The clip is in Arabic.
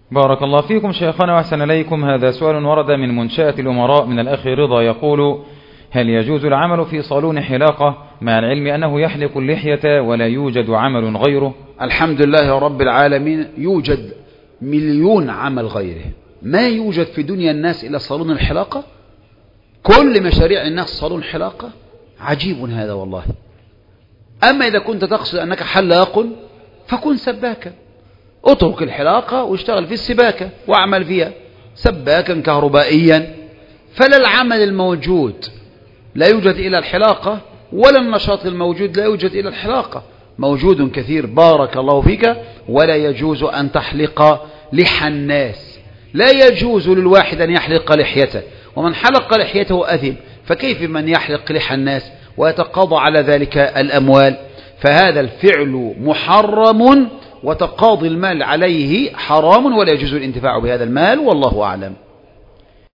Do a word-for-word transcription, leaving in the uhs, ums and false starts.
بارك الله فيكم شيخنا وأحسن إليكم. هذا سؤال ورد من منشأة الأمراء من الأخ رضا يقول: هل يجوز العمل في صالون حلاقة مع العلم أنه يحلق اللحية ولا يوجد عمل غيره؟ الحمد لله رب العالمين، يوجد مليون عمل غيره. ما يوجد في دنيا الناس إلا صالون الحلاقة. كل مشاريع الناس صالون حلاقة. عجيب هذا والله. أما إذا كنت تقصد أنك حلاق فكن سباكا، اترك الحلاقة واشتغل في السباكة واعمل فيها سباكا كهربائيا. فلا العمل الموجود لا يوجد إلى الحلاقة، ولا النشاط الموجود لا يوجد إلى الحلاقة. موجود كثير بارك الله فيك. ولا يجوز أن تحلق لحى الناس، لا يجوز للواحد أن يحلق لحيته، ومن حلق لحيته أثم، فكيف من يحلق لحى الناس ويتقاضى على ذلك الأموال؟ فهذا الفعل محرم، وتقاضي المال عليه حرام، ولا يجوز الانتفاع بهذا المال، والله أعلم.